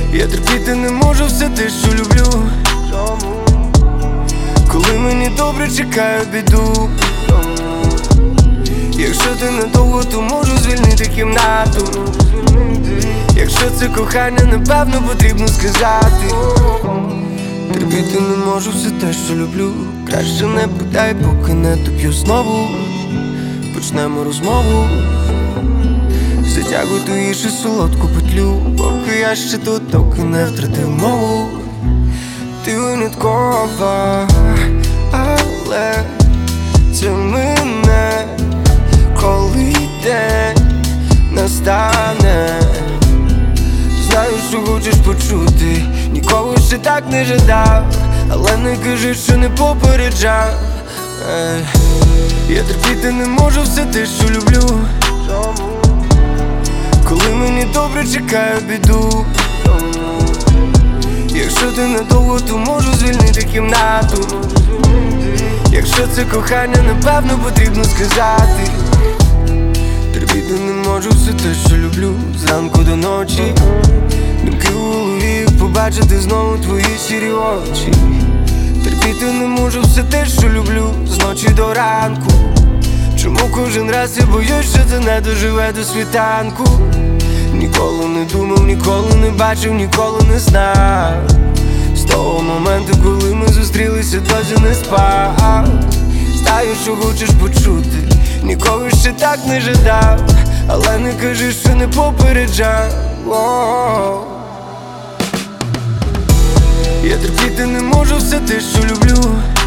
Я терпіти не можу все те, що люблю. Коли мені добре, чекаю біду. Якщо ти недовго, то можу звільнити кімнату. Якщо це кохання, напевно потрібно сказати. Терпіти не можу все те, що люблю. Краще не питай, поки не доп'ю знову. Почнемо розмову. Затягуй тугіше солодку петлю, поки я ще тут, доки не втратив мову. Ти виняткова, але це мене, коли день настане. Знаю, що хочеш почути, ніколи ще так не жадав, але не кажи, що не попереджав. Я терпіти не можу все те, що люблю. Коли мені добре, чекаю біду. Якщо ти недовго, то можу звільнити кімнату. Якщо це кохання, напевно потрібно сказати. Терпіти не можу все те, що люблю. Зранку до ночі думки в голові, побачити знову твої сірі очі. Терпіти не можу все те, що люблю, з ночі до ранку. Чому кожен раз я боюсь, що це не доживе до світанку? Ніколи не думав, ніколи не бачив, ніколи не знав. З того моменту, коли ми зустрілися, досі не спав. Знаю, що хочеш почути, ніколи ще так не жадав, але не кажи, що не попереджав. Я терпіти не можу все те, що люблю.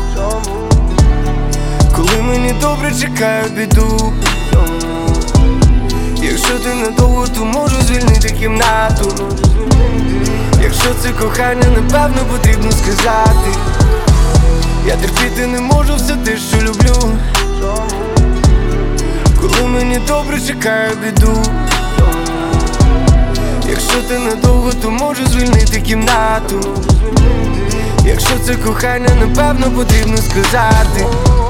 Коли мені добре, чекаю біду. Якщо ти недовго, то можу звільнити кімнату. Якщо це кохання, напевно потрібно сказати. Я терпіти не можу все те, що люблю. Коли мені добре, чекаю біду. Якщо ти недовго, то можу звільнити кімнату. Якщо це кохання, напевно потрібно сказати.